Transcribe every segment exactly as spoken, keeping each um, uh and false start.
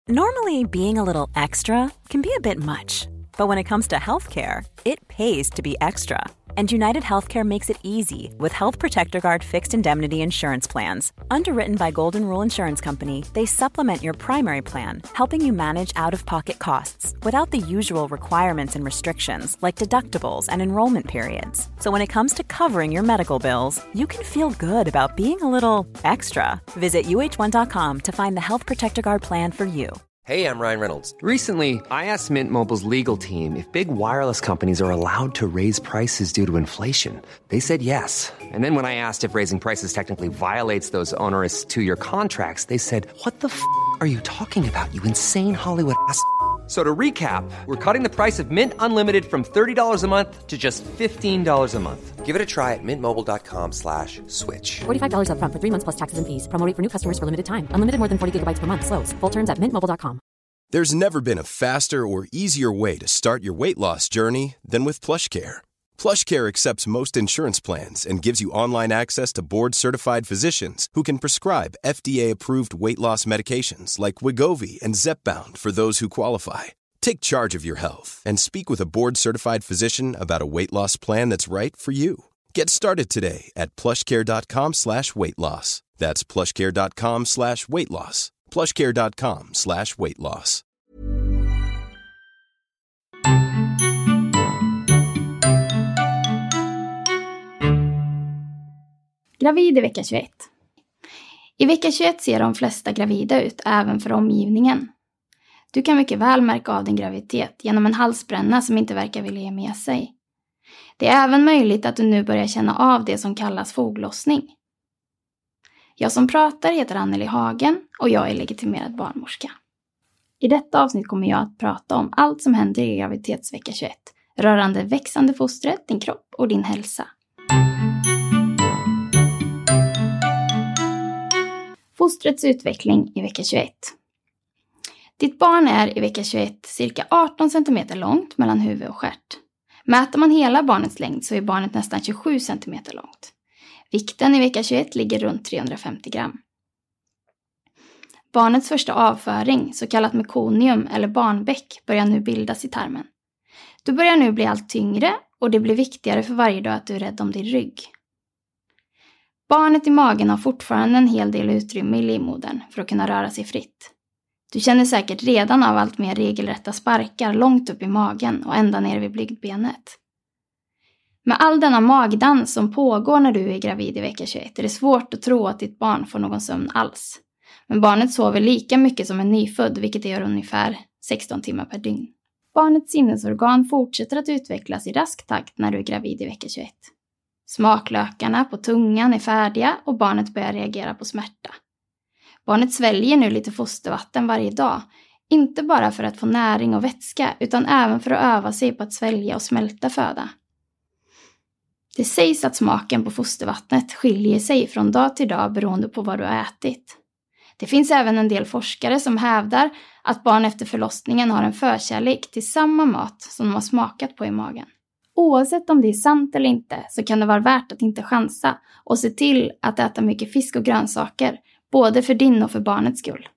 Normally, being a little extra can be a bit much, but when it comes to healthcare, it pays to be extra. And United Healthcare makes it easy with Health Protector Guard fixed indemnity insurance plans. Underwritten by Golden Rule Insurance Company, they supplement your primary plan, helping you manage out-of-pocket costs without the usual requirements and restrictions like deductibles and enrollment periods. So when it comes to covering your medical bills, you can feel good about being a little extra. Visit U H one dot com to find the Health Protector Guard plan for you. Hey, I'm Ryan Reynolds. Recently, I asked Mint Mobile's legal team if big wireless companies are allowed to raise prices due to inflation. They said yes. And then when I asked if raising prices technically violates those onerous two-year contracts, they said, what the f*** are you talking about, you insane Hollywood ass f- So to recap, we're cutting the price of Mint Unlimited from thirty dollars a month to just fifteen dollars a month. Give it a try at mintmobile.com slash switch. forty-five dollars up front for three months plus taxes and fees. Promo rate for new customers for limited time. Unlimited more than forty gigabytes per month. Slows full terms at mint mobile dot com. There's never been a faster or easier way to start your weight loss journey than with PlushCare. PlushCare accepts most insurance plans and gives you online access to board-certified physicians who can prescribe F D A-approved weight loss medications like Wegovy and Zepbound for those who qualify. Take charge of your health and speak with a board-certified physician about a weight loss plan that's right for you. Get started today at plushcare.com slash weight loss. That's plushcare.com slash weight loss. plushcare.com slash weight loss. Gravid i vecka tjugoett. I vecka tjugoett ser de flesta gravida ut, även för omgivningen. Du kan mycket väl märka av din graviditet genom en halsbränna som inte verkar vilja ge med sig. Det är även möjligt att du nu börjar känna av det som kallas foglossning. Jag som pratar heter Anneli Hagen och jag är legitimerad barnmorska. I detta avsnitt kommer jag att prata om allt som händer i graviditetsvecka tjugoett, rörande växande fostret, din kropp och din hälsa. Fostrets utveckling i vecka tjugoett. Ditt barn är i vecka tjugoett cirka arton centimeter långt mellan huvud och stjärt. Mäter man hela barnets längd så är barnet nästan tjugosju centimeter långt. Vikten i vecka tjugoett ligger runt trehundrafemtio gram. Barnets första avföring, så kallat mekonium eller barnbäck, börjar nu bildas i tarmen. Du börjar nu bli allt tyngre och det blir viktigare för varje dag att du är rädd om din rygg. Barnet i magen har fortfarande en hel del utrymme i livmodern för att kunna röra sig fritt. Du känner säkert redan av allt mer regelrätta sparkar långt upp i magen och ända ner vid blygdbenet. Med all denna magdans som pågår när du är gravid i vecka tjugoett är det svårt att tro att ditt barn får någon sömn alls. Men barnet sover lika mycket som en nyfödd, vilket gör ungefär sexton timmar per dygn. Barnets sinnesorgan fortsätter att utvecklas i rask takt när du är gravid i vecka tjugoett. Smaklökarna på tungan är färdiga och barnet börjar reagera på smärta. Barnet sväljer nu lite fostervatten varje dag, inte bara för att få näring och vätska utan även för att öva sig på att svälja och smälta föda. Det sägs att smaken på fostervattnet skiljer sig från dag till dag beroende på vad du har ätit. Det finns även en del forskare som hävdar att barn efter förlossningen har en förkärlek till samma mat som de har smakat på i magen. Oavsett om det är sant eller inte så kan det vara värt att inte chansa och se till att äta mycket fisk och grönsaker, både för din och för barnets skull.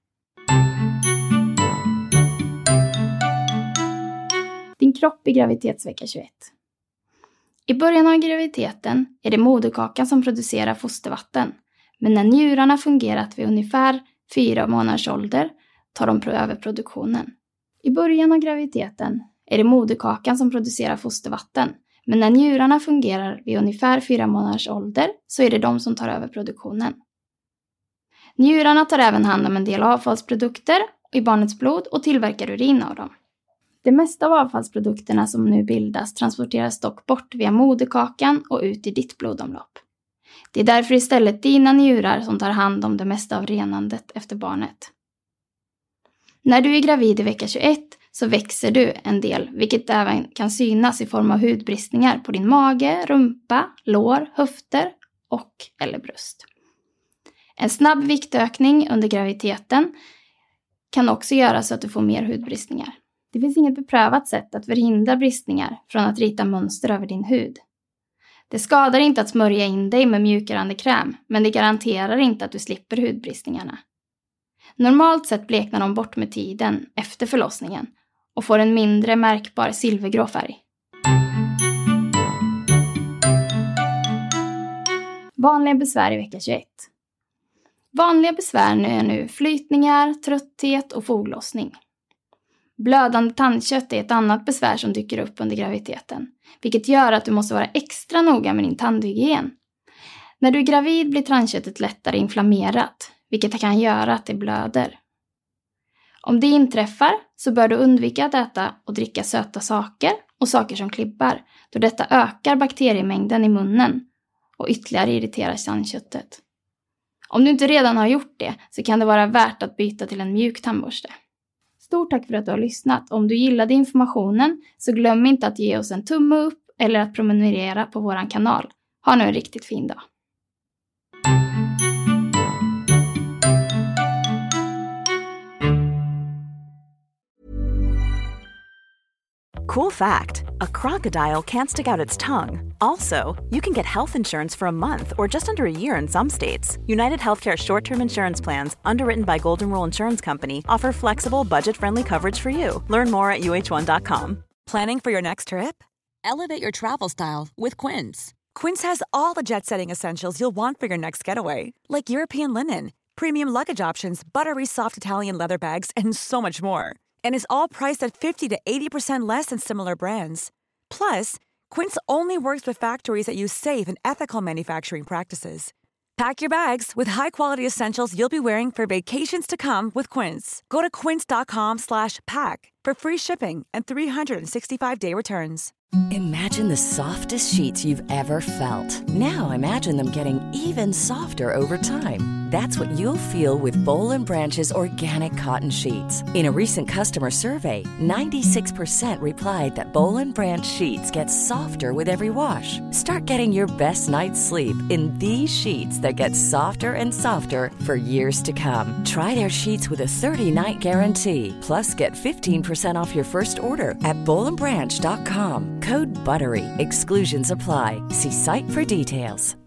Din kropp i graviditetsvecka tjugoett. I början av graviditeten är det moderkakan som producerar fostervatten, men när njurarna fungerat vid ungefär fyra månaders ålder tar de över produktionen. I början av graviditeten är det moderkakan som producerar fostervatten, men när njurarna fungerar vid ungefär fyra månaders ålder så är det de som tar över produktionen. Njurarna tar även hand om en del avfallsprodukter i barnets blod och tillverkar urin av dem. Det mesta av avfallsprodukterna som nu bildas transporteras dock bort via moderkakan och ut i ditt blodomlopp. Det är därför istället dina njurar som tar hand om det mesta av renandet efter barnet. När du är gravid i vecka tjugoett så växer du en del, vilket även kan synas i form av hudbristningar på din mage, rumpa, lår, höfter och eller bröst. En snabb viktökning under graviditeten kan också göra så att du får mer hudbristningar. Det finns inget beprövat sätt att förhindra bristningar från att rita mönster över din hud. Det skadar inte att smörja in dig med mjukgörande kräm, men det garanterar inte att du slipper hudbristningarna. Normalt sett bleknar de bort med tiden efter förlossningen och får en mindre märkbar silvergrå färg. Vanliga besvär i vecka tjugoett. Vanliga besvär är nu flytningar, trötthet och foglossning. Blödande tandkött är ett annat besvär som dyker upp under graviditeten, vilket gör att du måste vara extra noga med din tandhygien. När du är gravid blir tandköttet lättare inflammerat, vilket kan göra att det blöder. Om det inträffar så bör du undvika att äta och dricka söta saker och saker som klibbar, då detta ökar bakteriemängden i munnen och ytterligare irriterar tandköttet. Om du inte redan har gjort det så kan det vara värt att byta till en mjuk tandborste. Stort tack för att du har lyssnat. Om du gillade informationen så glöm inte att ge oss en tumme upp eller att prenumerera på vår kanal. Ha nu en riktigt fin dag. Cool fact, a crocodile can't stick out its tongue. Also, you can get health insurance for a month or just under a year in some states. United Healthcare short-term insurance plans, underwritten by Golden Rule Insurance Company, offer flexible, budget-friendly coverage for you. Learn more at U H one dot com. Planning for your next trip? Elevate your travel style with Quince. Quince has all the jet-setting essentials you'll want for your next getaway, like European linen, premium luggage options, buttery soft Italian leather bags, and so much more. And is all priced at fifty to eighty percent less than similar brands. Plus, Quince only works with factories that use safe and ethical manufacturing practices. Pack your bags with high-quality essentials you'll be wearing for vacations to come with Quince. Go to quince.com slash pack for free shipping and three sixty-five day returns. Imagine the softest sheets you've ever felt. Now imagine them getting even softer over time. That's what you'll feel with Boll and Branch's organic cotton sheets. In a recent customer survey, ninety-six percent replied that Boll and Branch sheets get softer with every wash. Start getting your best night's sleep in these sheets that get softer and softer for years to come. Try their sheets with a thirty-night guarantee. Plus, get fifteen percent off your first order at boll and branch dot com. Code BUTTERY. Exclusions apply. See site for details.